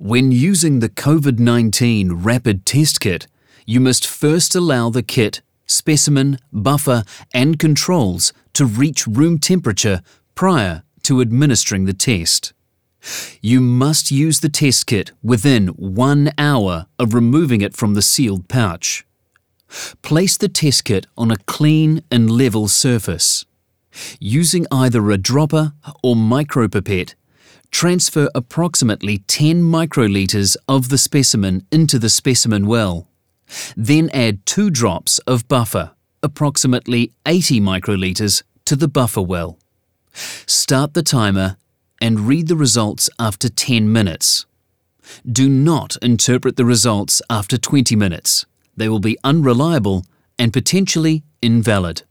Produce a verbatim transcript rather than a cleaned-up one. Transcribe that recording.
When using the COVID nineteen Rapid Test Kit, you must first allow the kit, specimen, buffer and controls to reach room temperature prior to administering the test. You must use the test kit within one hour of removing it from the sealed pouch. Place the test kit on a clean and level surface. Using either a dropper or micropipette, transfer approximately ten microliters of the specimen into the specimen well. Then add two drops of buffer, approximately eighty microliters, to the buffer well. Start the timer and read the results after ten minutes. Do not interpret the results after twenty minutes. They will be unreliable and potentially invalid.